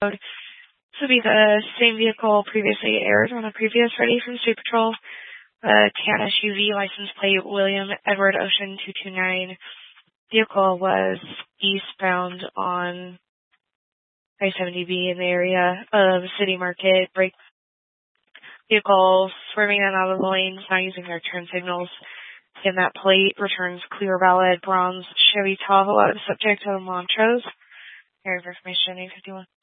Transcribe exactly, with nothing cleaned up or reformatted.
This would be the same vehicle previously aired on a previous Ready from State Patrol. The tan S U V license plate William Edward Ocean two two nine. Vehicle was eastbound on I seventy B in the area of City Market. Brake vehicle swerving in and out of the lanes, not using their turn signals. And that plate returns clear, valid, bronze Chevy Tahoe out of the subject of Montrose. Area of information eight fifty-one.